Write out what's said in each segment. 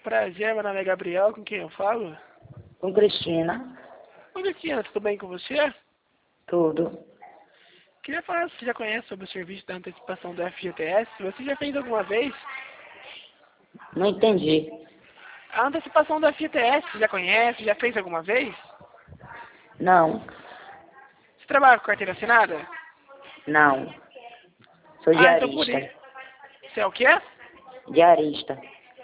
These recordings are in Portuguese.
Prazer, meu nome é Gabriel, com quem eu falo? Com Cristina. Oi, Cristina, tudo bem com você? Tudo. Queria falar se você já conhece sobre o serviço da antecipação do FGTS. Você já fez alguma vez? Não entendi. A antecipação do FGTS, você já conhece? Já fez alguma vez? Não. Você trabalha com carteira assinada? Não. Sou Então por diarista. isso. Você é o quê? Diarista.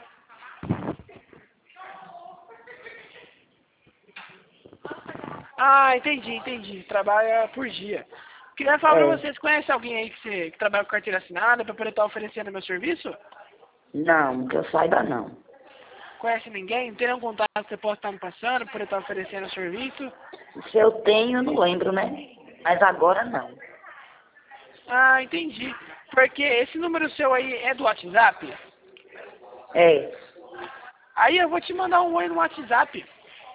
Entendi. Trabalha por dia. Queria falar pra É. vocês, conhece alguém aí que trabalha com carteira assinada para poder estar oferecendo meu serviço? Não, que eu saiba não. Conhece ninguém? Tem algum contato que você possa estar me passando para poder estar oferecendo o serviço? Se eu tenho, eu não lembro, né? Mas agora não. Entendi. Porque esse número seu aí é do WhatsApp? É. Aí eu vou te mandar um oi no WhatsApp.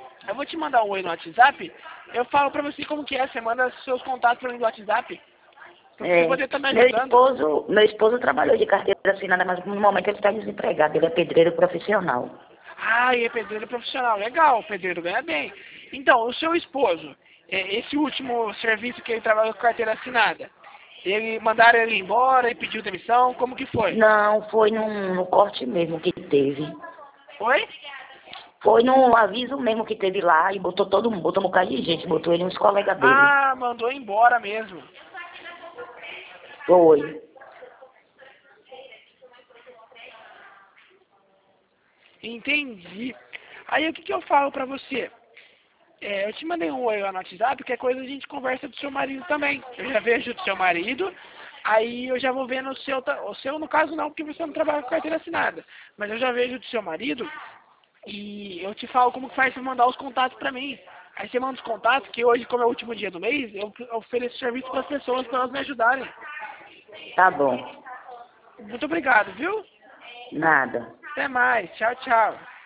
Eu falo pra você como que é, você manda seus contatos pra mim do WhatsApp. Pra você É. poder estar me Meu ajudando. esposo trabalhou de carteira assinada, mas no momento ele está desempregado. Ele é pedreiro profissional. E é pedreiro profissional. Legal, o pedreiro ganha bem. Então, o seu esposo, esse último serviço que ele trabalhou com carteira assinada, mandaram ele embora e pediu demissão, como que foi? Não, foi no corte mesmo que teve. Oi? Foi no aviso mesmo que teve lá e botou todo mundo, botou um bocado de gente, botou ele e uns colegas dele. Mandou embora mesmo. Foi. Entendi. Aí o que eu falo pra você? Eu te mandei um oi lá no WhatsApp, que é coisa a gente conversa do seu marido também. Eu já vejo do seu marido, aí eu já vou vendo o seu no caso não, porque você não trabalha com carteira assinada. Mas eu já vejo do seu marido e eu te falo como que faz pra mandar os contatos pra mim. Aí você manda os contatos, que hoje, como é o último dia do mês, eu ofereço serviço para as pessoas para elas me ajudarem. Tá bom. Muito obrigado, viu? Nada. Até mais. Tchau, tchau.